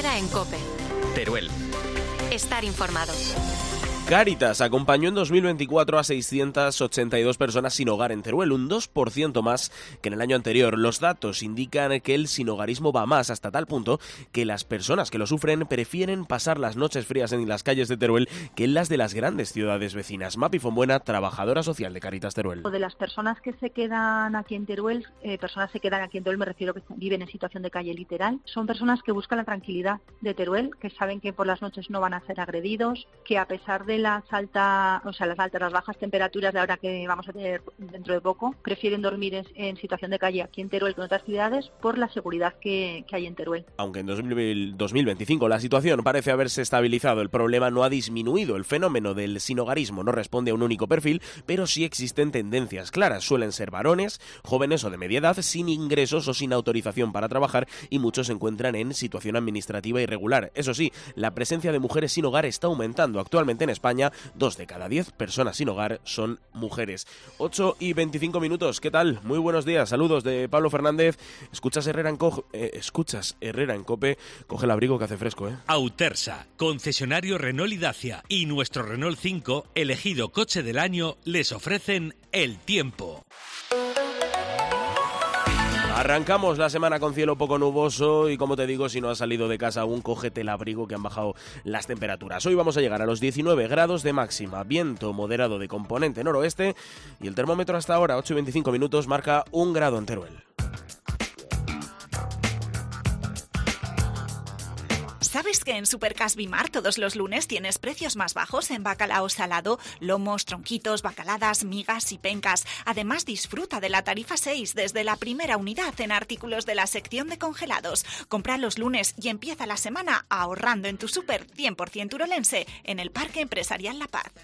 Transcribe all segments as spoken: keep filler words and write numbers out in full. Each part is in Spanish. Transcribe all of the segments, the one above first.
Herrera en COPE. Teruel. Estar informado. Cáritas acompañó en dos mil veinticuatro a seiscientas ochenta y dos personas sin hogar en Teruel, un dos por ciento más que en el año anterior. Los datos indican que el sinhogarismo va más, hasta tal punto que las personas que lo sufren prefieren pasar las noches frías en las calles de Teruel que en las de las grandes ciudades vecinas. Mapi Fonbuena, trabajadora social de Cáritas Teruel. De las personas que se quedan aquí en Teruel, eh, personas se quedan aquí en Teruel, me refiero que viven en situación de calle literal, son personas que buscan la tranquilidad de Teruel, que saben que por las noches no van a ser agredidos, que a pesar de las altas, o sea, las altas, las bajas temperaturas de ahora que vamos a tener dentro de poco, prefieren dormir en, en situación de calle aquí en Teruel que en otras ciudades por la seguridad que, que hay en Teruel. Aunque en dos mil veinticinco la situación parece haberse estabilizado, el problema no ha disminuido. El fenómeno del sinhogarismo no responde a un único perfil, pero sí existen tendencias claras. Suelen ser varones, jóvenes o de media edad, sin ingresos o sin autorización para trabajar, y muchos se encuentran en situación administrativa irregular. Eso sí, la presencia de mujeres sin hogar está aumentando. Actualmente en España, dos de cada diez personas sin hogar son mujeres. ocho y veinticinco minutos, ¿qué tal? Muy buenos días, saludos de Pablo Fernández. Escuchas Herrera en, Co- eh, escuchas Herrera en COPE, coge el abrigo que hace fresco, ¿eh? Autersa, concesionario Renault y Dacia y nuestro Renault cinco, elegido coche del año, les ofrecen el tiempo. Arrancamos la semana con cielo poco nuboso y, como te digo, si no has salido de casa aún, cógete el abrigo que han bajado las temperaturas. Hoy vamos a llegar a los diecinueve grados de máxima, viento moderado de componente noroeste y el termómetro hasta ahora, ocho y veinticinco minutos, marca un grado en Teruel. ¿Sabes que en Supercas Bimar todos los lunes tienes precios más bajos en bacalao salado, lomos, tronquitos, bacaladas, migas y pencas? Además, disfruta de la tarifa seis desde la primera unidad en artículos de la sección de congelados. Compra los lunes y empieza la semana ahorrando en tu súper cien por ciento urolense en el Parque Empresarial La Paz.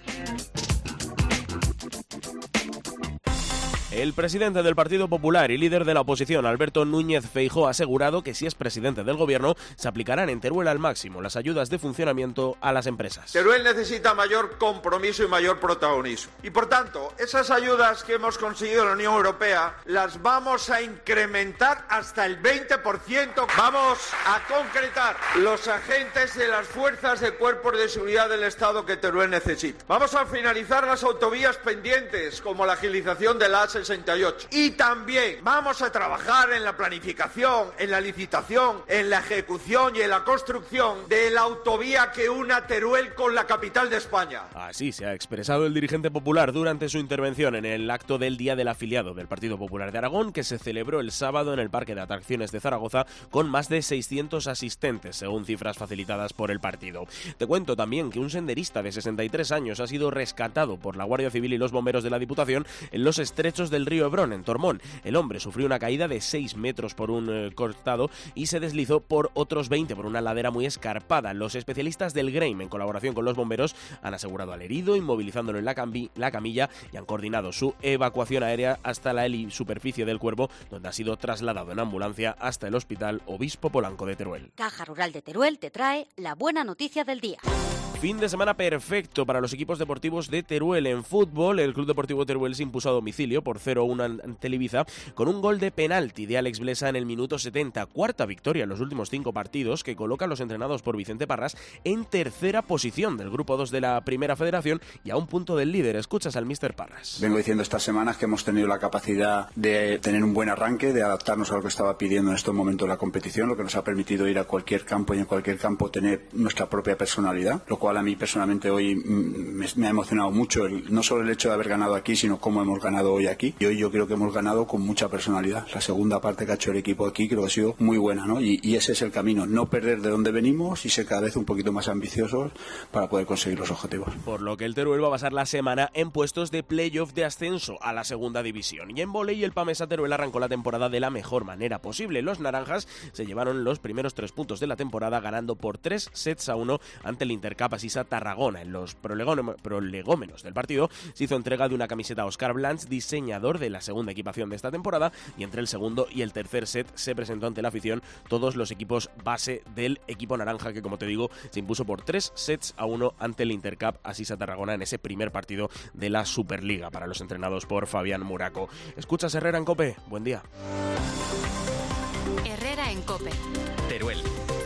El presidente del Partido Popular y líder de la oposición, Alberto Núñez Feijóo, ha asegurado que si es presidente del gobierno, se aplicarán en Teruel al máximo las ayudas de funcionamiento a las empresas. Teruel necesita mayor compromiso y mayor protagonismo. Y por tanto, esas ayudas que hemos conseguido en la Unión Europea las vamos a incrementar hasta el veinte por ciento. Vamos a concretar los agentes de las fuerzas de cuerpos de seguridad del Estado que Teruel necesita. Vamos a finalizar las autovías pendientes, como la agilización de la A sesenta y ocho. Y también vamos a trabajar en la planificación, en la licitación, en la ejecución y en la construcción de la autovía que una Teruel con la capital de España. Así se ha expresado el dirigente popular durante su intervención en el acto del Día del Afiliado del Partido Popular de Aragón, que se celebró el sábado en el Parque de Atracciones de Zaragoza con más de seiscientos asistentes, según cifras facilitadas por el partido. Te cuento también que un senderista de sesenta y tres años ha sido rescatado por la Guardia Civil y los bomberos de la Diputación en los estrechos del río Hebrón, en Tormón. El hombre sufrió una caída de seis metros por un eh, costado y se deslizó por otros veinte por una ladera muy escarpada. Los especialistas del Greim, en colaboración con los bomberos, han asegurado al herido, inmovilizándolo en la, cambi- la camilla y han coordinado su evacuación aérea hasta la helisuperficie del Cuervo, donde ha sido trasladado en ambulancia hasta el Hospital Obispo Polanco de Teruel. Caja Rural de Teruel te trae la buena noticia del día. Fin de semana perfecto para los equipos deportivos de Teruel. En fútbol, el Club Deportivo Teruel se impuso a domicilio por cero a uno ante el Ibiza con un gol de penalti de Alex Blesa en el minuto setenta. Cuarta victoria en los últimos cinco partidos, que coloca a los entrenados por Vicente Parras en tercera posición del grupo dos de la Primera Federación y a un punto del líder. Escuchas al míster Parras. Vengo diciendo estas semanas que hemos tenido la capacidad de tener un buen arranque, de adaptarnos a lo que estaba pidiendo en estos momentos la competición, lo que nos ha permitido ir a cualquier campo y en cualquier campo tener nuestra propia personalidad, lo cual a mí personalmente hoy me, me ha emocionado mucho, el, no solo el hecho de haber ganado aquí, sino cómo hemos ganado hoy aquí. Y hoy yo creo que hemos ganado con mucha personalidad. La segunda parte que ha hecho el equipo aquí creo que ha sido muy buena, ¿no? Y, y ese es el camino, no perder de donde venimos y ser cada vez un poquito más ambiciosos para poder conseguir los objetivos. Por lo que el Teruel va a pasar la semana en puestos de playoff de ascenso a la segunda división. Y en vóley, el Pamesa Teruel arrancó la temporada de la mejor manera posible. Los naranjas se llevaron los primeros tres puntos de la temporada, ganando por tres sets a uno ante el Intercap Asisa Tarragona. En los prolegómenos del partido se hizo entrega de una camiseta a Óscar Blanch, diseñador de la segunda equipación de esta temporada, y entre el segundo y el tercer set se presentó ante la afición todos los equipos base del equipo naranja, que, como te digo, se impuso por tres sets a uno ante el Intercap Asisa Tarragona en ese primer partido de la Superliga para los entrenados por Fabián Muraco. Escuchas Herrera en COPE. Buen día. Herrera en COPE. Teruel.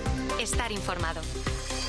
Estar informado.